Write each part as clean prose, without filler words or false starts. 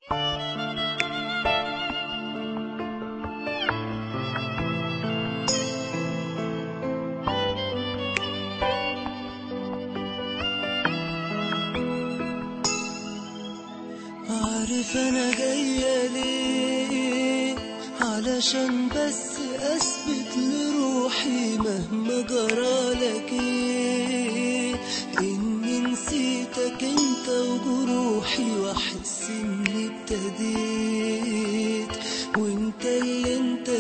عارف انا جاية ليه؟ علشان بس اثبت لروحي مهما جرالك ايه اني نسيتك انت وجروحي، واحس اني ابتديت وانت اللي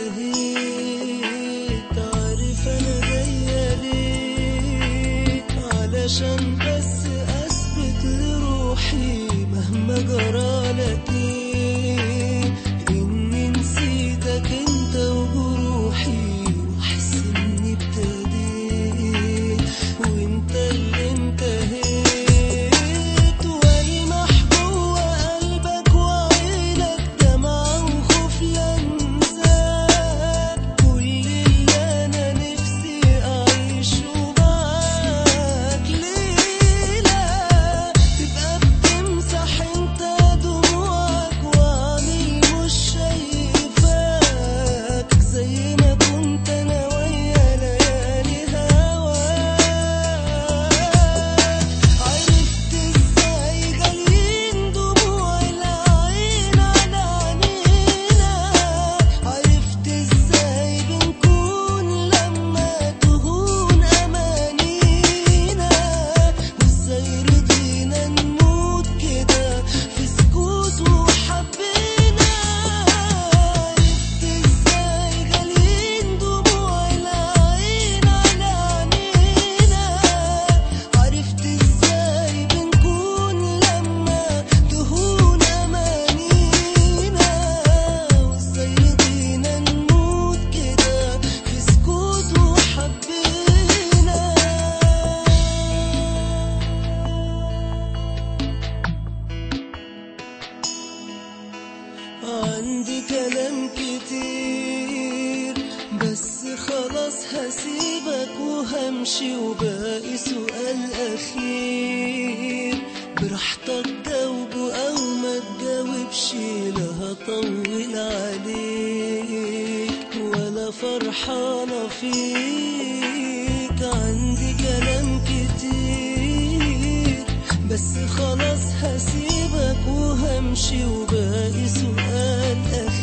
انتهيت. عارف انا جاية ليه؟ علشان بس اثبت لروحي مهما جرالك ايه اني نسيتك انت وجروحي، واحس اني ابتديت وانت اللي انتهيت. والمح جوه قلبك وعينك دمعة وخوف لانساك، كل اللي انا نفسي اعيشه معاك ليلة تبقى بتمسح انت دموعك واعمل مش شايفاك، زي ما كنت انا ويا ليالي هواك. عرفت ازاي جالين دموع العين على عينينا، عرفت ازاي بنكون لما تهون امانينا، وازاي رضينا نموت كده في سكوت وحبينا. عرفت ازاي جالين دموع العين على عينينا، عرفت ازاي بنكون لما تهون امانينا، وازاي رضينا نموت كده في سكوت وحبينا. عندي كلام كتير بس خلاص هسيبك وهمشي، وباقي سؤال أخير براحتك جاوبه أو ما تجاوبش، لا هطول عليك ولا فرحانة فيك. عندي كلام كتير بس خلاص هسيبك وهمشي، وباقي سؤال أخير